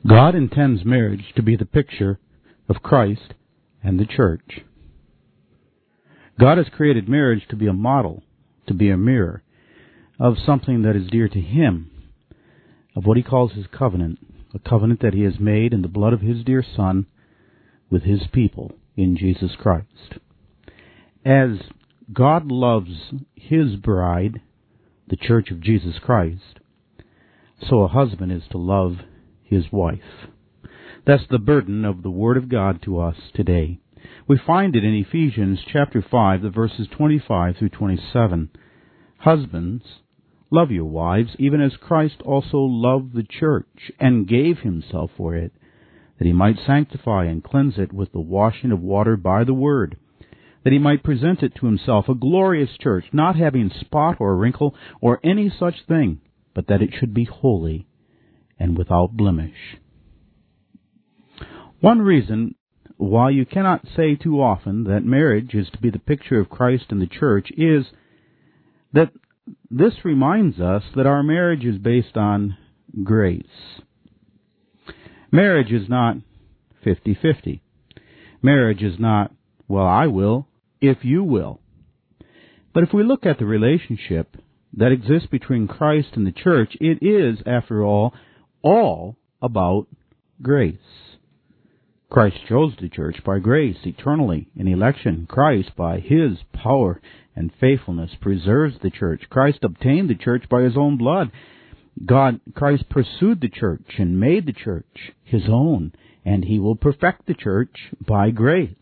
God intends marriage to be the picture of Christ and the church. God has created marriage to be a model, to be a mirror of something that is dear to Him, of what He calls His covenant, a covenant that He has made in the blood of His dear Son with His people in Jesus Christ. As God loves His bride, the church of Jesus Christ, so a husband is to love his wife. That's the burden of the Word of God to us today. We find it in Ephesians chapter 5, the verses 25 through 27. Husbands, love your wives, even as Christ also loved the church, and gave himself for it, that he might sanctify and cleanse it with the washing of water by the word, that he might present it to himself a glorious church, not having spot or wrinkle or any such thing, but that it should be holy and without blemish. One reason why you cannot say too often that marriage is to be the picture of Christ and the church is that this reminds us that our marriage is based on grace. Marriage is not 50-50. Marriage is not, well, I will, if you will. But if we look at the relationship that exists between Christ and the church, it is, after all about grace. Christ chose the church by grace eternally in election. Christ, by His power and faithfulness, preserves the church. Christ obtained the church by His own blood. Christ pursued the church and made the church His own, and He will perfect the church by grace.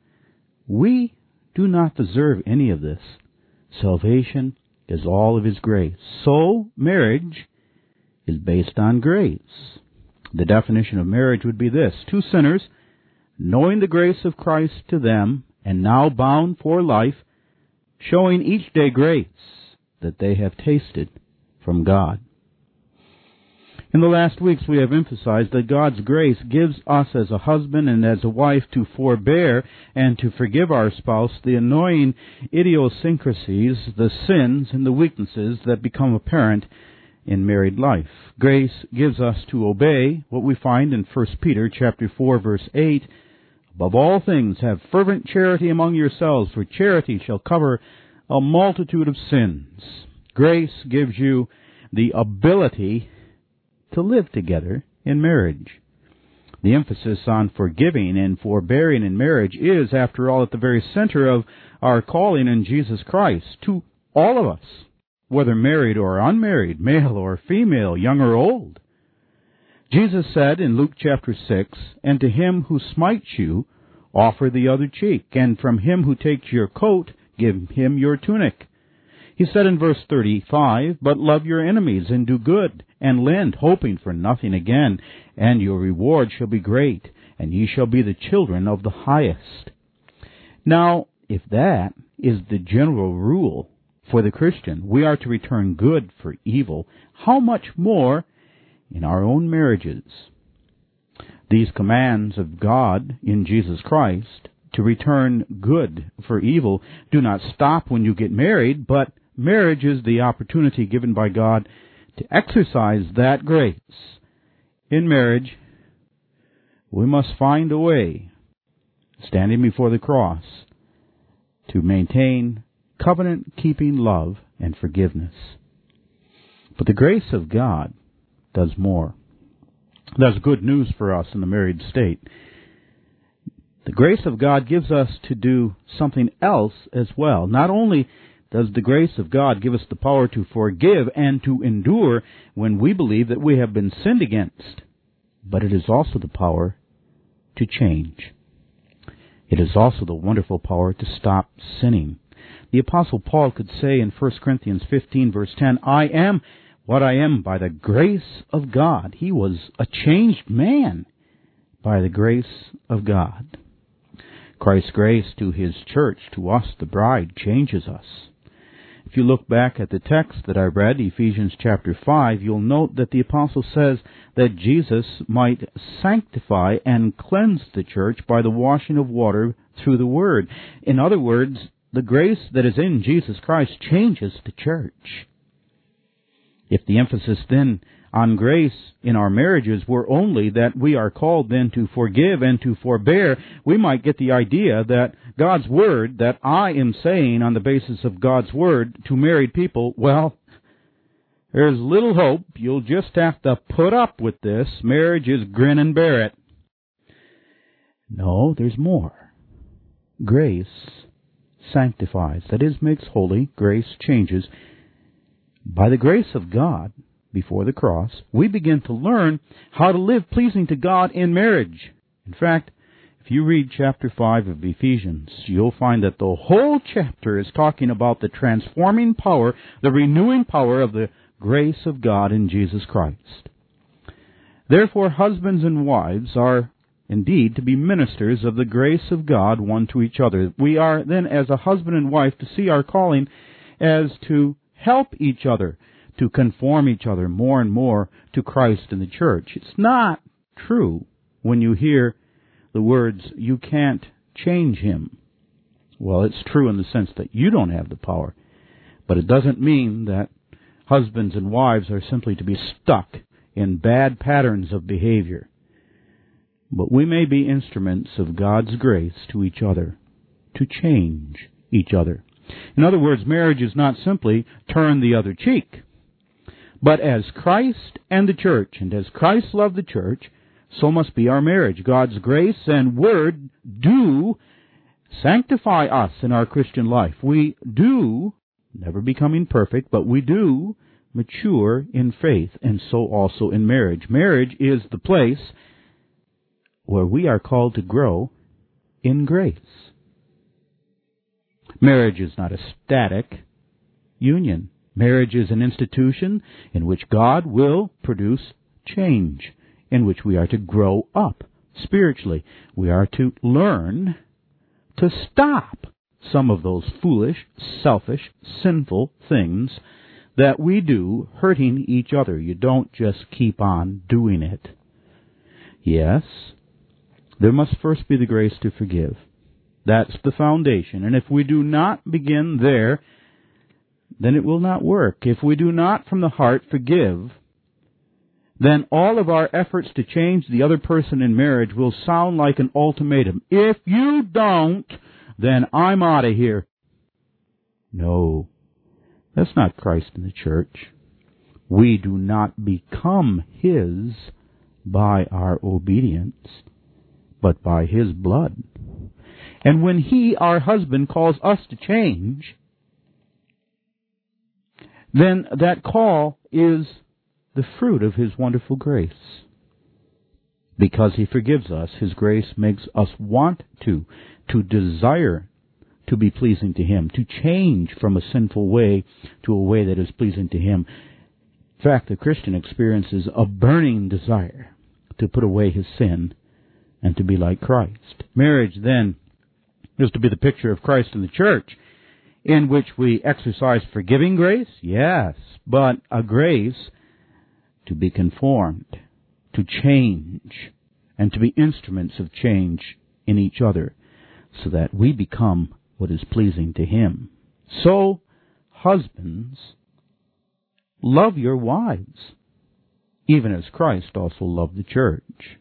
We do not deserve any of this. Salvation is all of His grace. So, marriage is based on grace. The definition of marriage would be this: two sinners, knowing the grace of Christ to them, and now bound for life, showing each day grace that they have tasted from God. In the last weeks we have emphasized that God's grace gives us as a husband and as a wife to forbear and to forgive our spouse the annoying idiosyncrasies, the sins, and the weaknesses that become apparent in married life. Grace gives us to obey what we find in 1 Peter chapter 4, verse 8. Above all things, have fervent charity among yourselves, for charity shall cover a multitude of sins. Grace gives you the ability to live together in marriage. The emphasis on forgiving and forbearing in marriage is, after all, at the very center of our calling in Jesus Christ to all of us, whether married or unmarried, male or female, young or old. Jesus said in Luke chapter 6, "And to him who smites you, offer the other cheek, and from him who takes your coat, give him your tunic." He said in verse 35, "But love your enemies, and do good, and lend, hoping for nothing again, and your reward shall be great, and ye shall be the children of the highest." Now, if that is the general rule for the Christian, we are to return good for evil, how much more in our own marriages? These commands of God in Jesus Christ to return good for evil do not stop when you get married, but marriage is the opportunity given by God to exercise that grace. In marriage, we must find a way, standing before the cross, to maintain covenant-keeping love and forgiveness. But the grace of God does more. That's good news for us in the married state. The grace of God gives us to do something else as well. Not only does the grace of God give us the power to forgive and to endure when we believe that we have been sinned against, but it is also the power to change. It is also the wonderful power to stop sinning. The Apostle Paul could say in 1 Corinthians 15, verse 10, "I am what I am by the grace of God." He was a changed man by the grace of God. Christ's grace to His church, to us, the bride, changes us. If you look back at the text that I read, Ephesians chapter 5, you'll note that the apostle says that Jesus might sanctify and cleanse the church by the washing of water through the word. In other words, the grace that is in Jesus Christ changes the church. If the emphasis then on grace in our marriages were only that we are called then to forgive and to forbear, we might get the idea that God's Word, that I am saying on the basis of God's Word to married people, well, there's little hope. You'll just have to put up with this. Marriage is grin and bear it. No, there's more. Grace sanctifies. That is, makes holy. Grace changes. By the grace of God, before the cross, we begin to learn how to live pleasing to God in marriage. In fact, if you read chapter 5 of Ephesians, you'll find that the whole chapter is talking about the transforming power, the renewing power of the grace of God in Jesus Christ. Therefore, husbands and wives are indeed to be ministers of the grace of God one to each other. We are then, as a husband and wife, to see our calling as to help each other, to conform each other more and more to Christ and the church. It's not true when you hear the words, you can't change him. Well, it's true in the sense that you don't have the power, but it doesn't mean that husbands and wives are simply to be stuck in bad patterns of behavior. But we may be instruments of God's grace to each other, to change each other. In other words, marriage is not simply turn the other cheek, but as Christ and the church, and as Christ loved the church, so must be our marriage. God's grace and word do sanctify us in our Christian life. We do, never becoming perfect, but we do mature in faith, and so also in marriage. Marriage is the place where we are called to grow in grace. Marriage is not a static union. Marriage is an institution in which God will produce change, in which we are to grow up spiritually. We are to learn to stop some of those foolish, selfish, sinful things that we do, hurting each other. You don't just keep on doing it. Yes, there must first be the grace to forgive. That's the foundation. And if we do not begin there, then it will not work. If we do not from the heart forgive, then all of our efforts to change the other person in marriage will sound like an ultimatum. If you don't, then I'm out of here. No, that's not Christ in the church. We do not become His by our obedience, but by His blood. And when He, our husband, calls us to change, then that call is the fruit of His wonderful grace. Because He forgives us, His grace makes us want to desire to be pleasing to Him, to change from a sinful way to a way that is pleasing to Him. In fact, the Christian experiences a burning desire to put away his sin and to be like Christ. Marriage, then, is to be the picture of Christ in the church, in which we exercise forgiving grace, yes, but a grace to be conformed, to change, and to be instruments of change in each other, so that we become what is pleasing to Him. So, husbands, love your wives, even as Christ also loved the church.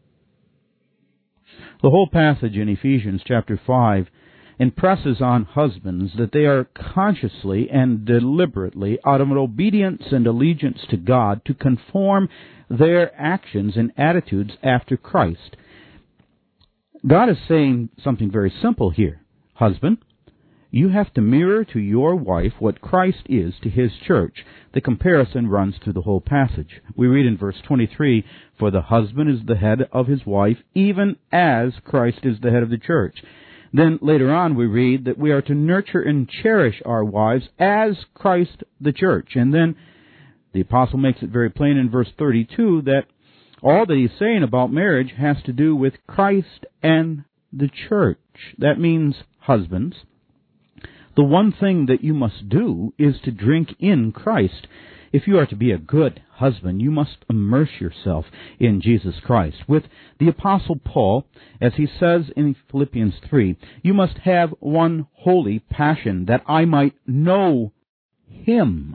The whole passage in Ephesians chapter 5 impresses on husbands that they are consciously and deliberately, out of an obedience and allegiance to God, to conform their actions and attitudes after Christ. God is saying something very simple here. Husband, you have to mirror to your wife what Christ is to His church. The comparison runs through the whole passage. We read in verse 23, "For the husband is the head of his wife, even as Christ is the head of the church." Then later on we read that we are to nurture and cherish our wives as Christ the church. And then the apostle makes it very plain in verse 32 that all that he's saying about marriage has to do with Christ and the church. That means, husbands, the one thing that you must do is to drink in Christ. If you are to be a good husband, you must immerse yourself in Jesus Christ. With the Apostle Paul, as he says in Philippians 3, you must have one holy passion, that I might know Him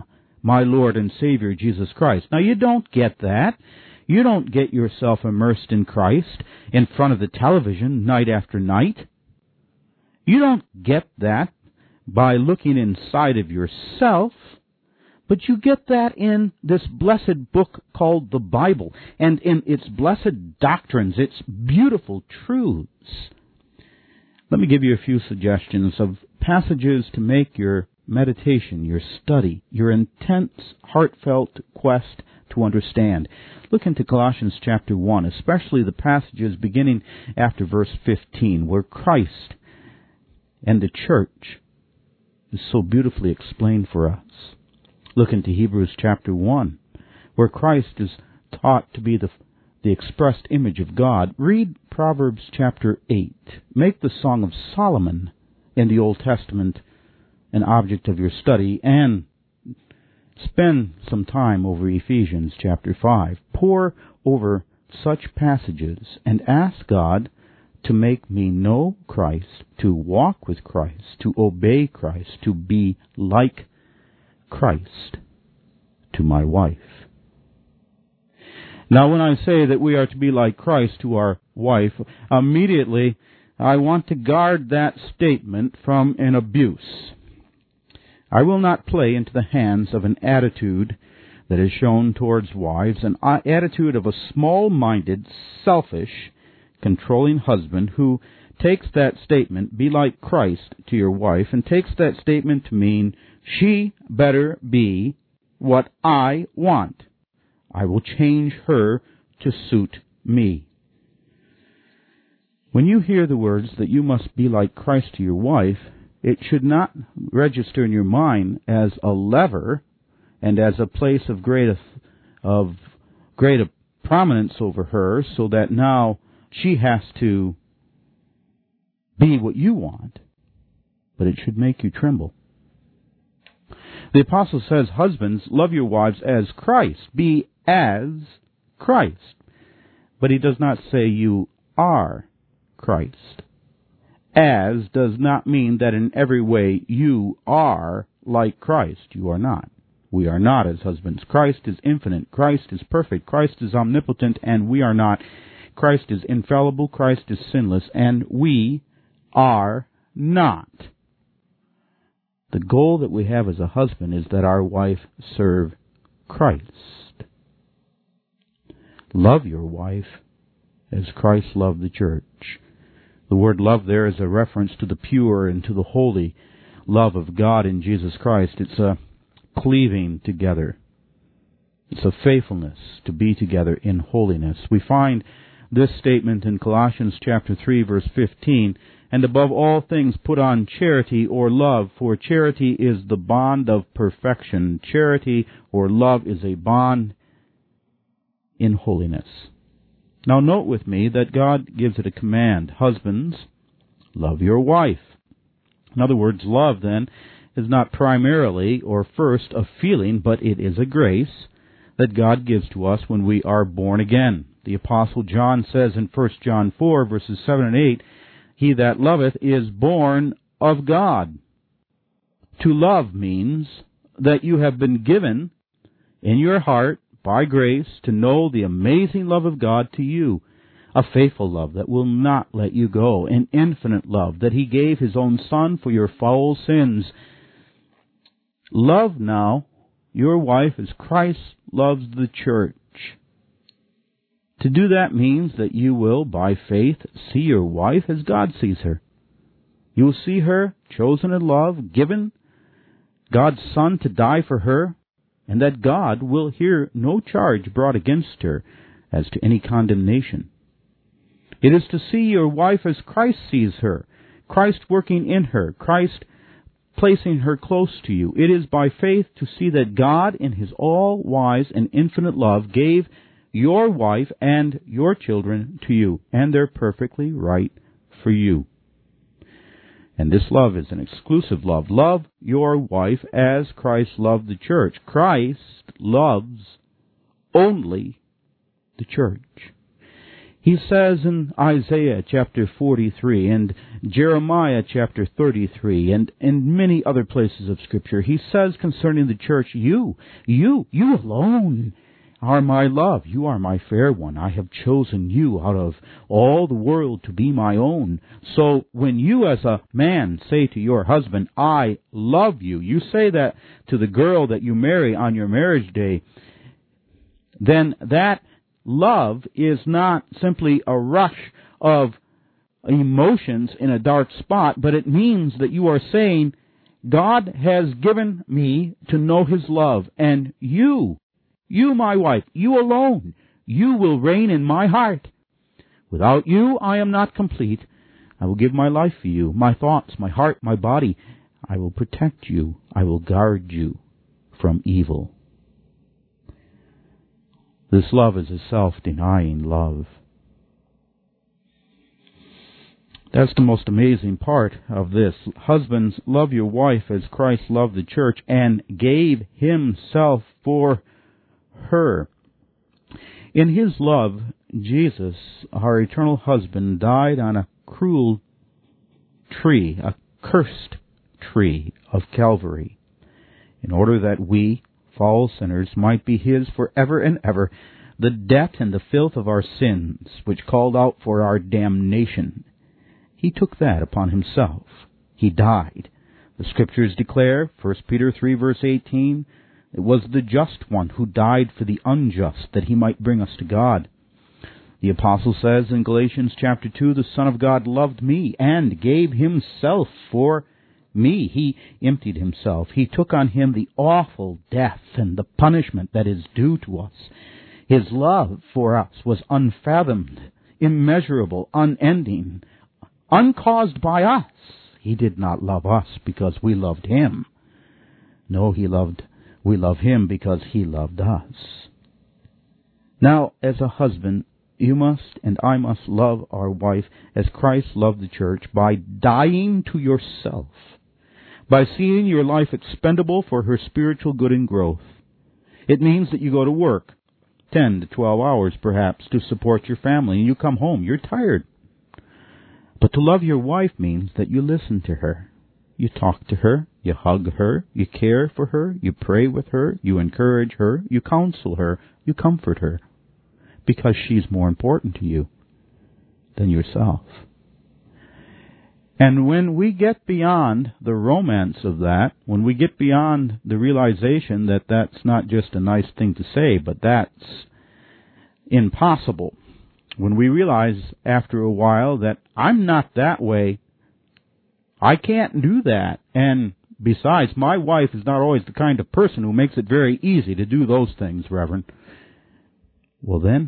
my Lord and Savior, Jesus Christ. Now, you don't get that. You don't get yourself immersed in Christ in front of the television night after night. You don't get that by looking inside of yourself, but you get that in this blessed book called the Bible, and in its blessed doctrines, its beautiful truths. Let me give you a few suggestions of passages to make your meditation, your study, your intense, heartfelt quest to understand. Look into Colossians chapter 1, especially the passages beginning after verse 15, where Christ and the church is so beautifully explained for us. Look into Hebrews chapter 1, where Christ is taught to be the expressed image of God. Read Proverbs chapter 8. Make the Song of Solomon in the Old Testament an object of your study, and spend some time over Ephesians chapter 5. Pore over such passages and ask God to make me know Christ, to walk with Christ, to obey Christ, to be like Christ to my wife. Now, when I say that we are to be like Christ to our wife, immediately I want to guard that statement from an abuse. I will not play into the hands of an attitude that is shown towards wives, an attitude of a small-minded, selfish, controlling husband who takes that statement, be like Christ to your wife, and takes that statement to mean, she better be what I want. I will change her to suit me. When you hear the words that you must be like Christ to your wife, it should not register in your mind as a lever and as a place of great prominence over her, so that now she has to be what you want, but it should make you tremble. The apostle says, husbands, love your wives as Christ. Be as Christ. But he does not say you are Christ. As does not mean that in every way you are like Christ. You are not. We are not as husbands. Christ is infinite. Christ is perfect. Christ is omnipotent, and we are not. Christ is infallible. Christ is sinless, and we are not. The goal that we have as a husband is that our wife serve Christ. Love your wife as Christ loved the church. The word love there is a reference to the pure and to the holy love of God in Jesus Christ. It's a cleaving together. It's a faithfulness to be together in holiness. We find this statement in Colossians chapter 3, verse 15, and above all things put on charity or love, for charity is the bond of perfection. Charity or love is a bond in holiness. Now note with me that God gives it a command. Husbands, love your wife. In other words, love then is not primarily or first a feeling, but it is a grace that God gives to us when we are born again. The Apostle John says in 1 John 4, verses 7 and 8, he that loveth is born of God. To love means that you have been given in your heart by grace to know the amazing love of God to you, a faithful love that will not let you go, an infinite love that he gave his own Son for your foul sins. Love now your wife as Christ loves the church. To do that means that you will, by faith, see your wife as God sees her. You will see her chosen in love, given God's Son to die for her, and that God will hear no charge brought against her as to any condemnation. It is to see your wife as Christ sees her, Christ working in her, Christ placing her close to you. It is by faith to see that God, in his all-wise and infinite love, gave your wife and your children to you, and they're perfectly right for you. And this love is an exclusive love. Love your wife as Christ loved the church. Christ loves only the church. He says in Isaiah chapter 43 and Jeremiah chapter 33 and in many other places of Scripture, he says concerning the church, you alone are my love. You are my fair one. I have chosen you out of all the world to be my own. So when you as a man say to your husband, I love you, you say that to the girl that you marry on your marriage day, then that love is not simply a rush of emotions in a dark spot, but it means that you are saying, God has given me to know His love, and you, my wife, you alone, you will reign in my heart. Without you, I am not complete. I will give my life for you, my thoughts, my heart, my body. I will protect you. I will guard you from evil. This love is a self-denying love. That's the most amazing part of this. Husbands, love your wife as Christ loved the church and gave Himself for her. In His love, Jesus, our eternal husband, died on a cruel tree, a cursed tree of Calvary, in order that we, foul sinners, might be His forever and ever. The debt and the filth of our sins, which called out for our damnation, He took that upon Himself. He died. The Scriptures declare, 1 Peter 3 verse 18, it was the just one who died for the unjust, that He might bring us to God. The Apostle says in Galatians chapter 2, the Son of God loved me and gave Himself for me. He emptied Himself. He took on Him the awful death and the punishment that is due to us. His love for us was unfathomed, immeasurable, unending, uncaused by us. He did not love us because we loved Him. No, we love Him because He loved us. Now, as a husband, you must and I must love our wife as Christ loved the church, by dying to yourself, by seeing your life expendable for her spiritual good and growth. It means that you go to work 10 to 12 hours perhaps to support your family, and you come home, you're tired. But to love your wife means that you listen to her. You talk to her, you hug her, you care for her, you pray with her, you encourage her, you counsel her, you comfort her, because she's more important to you than yourself. And when we get beyond the romance of that, when we get beyond the realization that that's not just a nice thing to say, but that's impossible, when we realize after a while that I'm not that way, I can't do that, and besides, my wife is not always the kind of person who makes it very easy to do those things, Reverend, well then,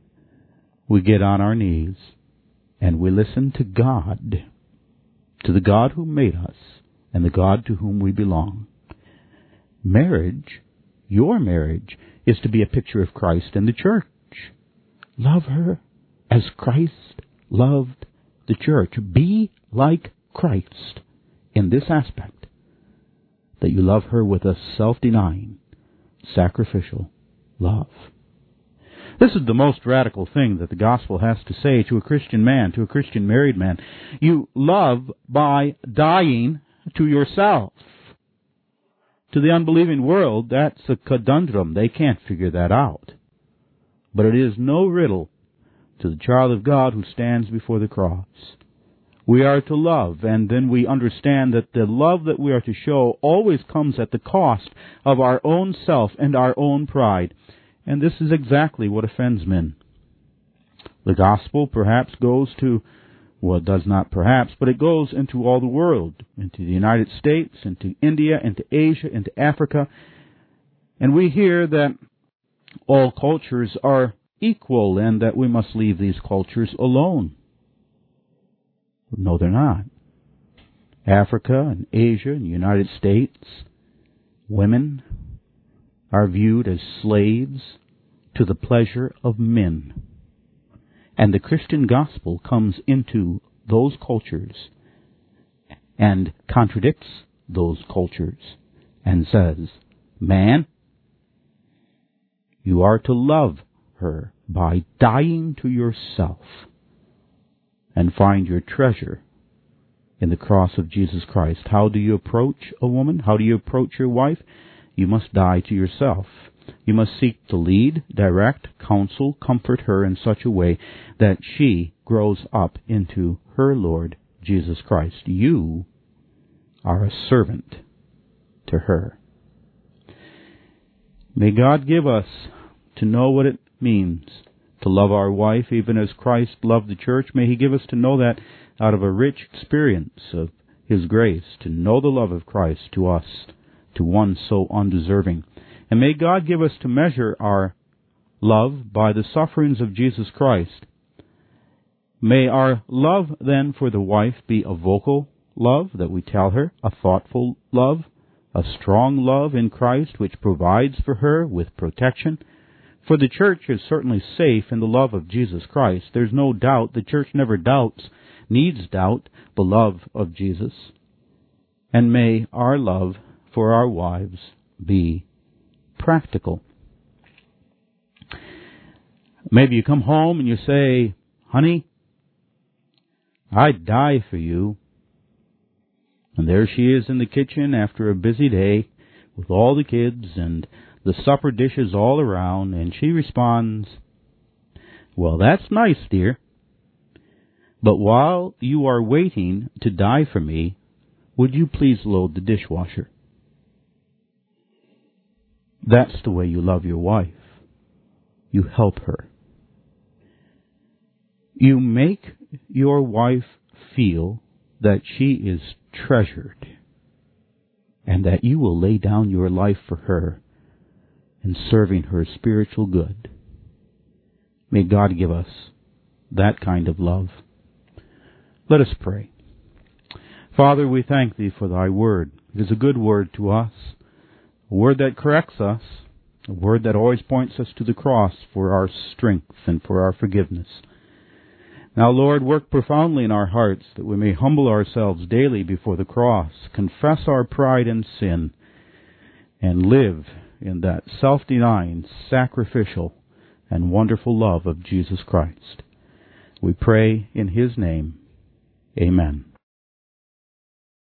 we get on our knees and we listen to God, to the God who made us and the God to whom we belong. Marriage, your marriage, is to be a picture of Christ and the church. Love her as Christ loved the church. Be like Christ in this aspect, that you love her with a self-denying, sacrificial love. This is the most radical thing that the gospel has to say to a Christian man, to a Christian married man. You love by dying to yourself. To the unbelieving world, that's a conundrum. They can't figure that out. But it is no riddle to the child of God who stands before the cross. We are to love, and then we understand that the love that we are to show always comes at the cost of our own self and our own pride. And this is exactly what offends men. The gospel perhaps goes to, well, it does not perhaps, but it goes into all the world, into the United States, into India, into Asia, into Africa. And we hear that all cultures are equal and that we must leave these cultures alone. No, they're not. Africa and Asia and the United States, women are viewed as slaves to the pleasure of men. And the Christian gospel comes into those cultures and contradicts those cultures and says, man, you are to love her by dying to yourself and find your treasure in the cross of Jesus Christ. How do you approach a woman? How do you approach your wife? You must die to yourself. You must seek to lead, direct, counsel, comfort her in such a way that she grows up into her Lord Jesus Christ. You are a servant to her. May God give us to know what it means to love our wife even as Christ loved the church. May He give us to know that out of a rich experience of His grace, to know the love of Christ to us, to one so undeserving. And may God give us to measure our love by the sufferings of Jesus Christ. May our love then for the wife be a vocal love that we tell her, a thoughtful love, a strong love in Christ which provides for her with protection. For the church is certainly safe in the love of Jesus Christ. There's no doubt. The church never doubts, needs doubt, the love of Jesus. And may our love for our wives be practical. Maybe you come home and you say, honey, I'd die for you. And there she is in the kitchen after a busy day with all the kids and the supper dishes all around, and she responds, well, that's nice, dear. But while you are waiting to die for me, would you please load the dishwasher? That's the way you love your wife. You help her. You make your wife feel that she is treasured and that you will lay down your life for her in serving her spiritual good. May God give us that kind of love. Let us pray. Father, we thank Thee for Thy word. It is a good word to us, a word that corrects us, a word that always points us to the cross for our strength and for our forgiveness. Now, Lord, work profoundly in our hearts that we may humble ourselves daily before the cross, confess our pride and sin, and live in that self-denying, sacrificial, and wonderful love of Jesus Christ. We pray in His name. Amen.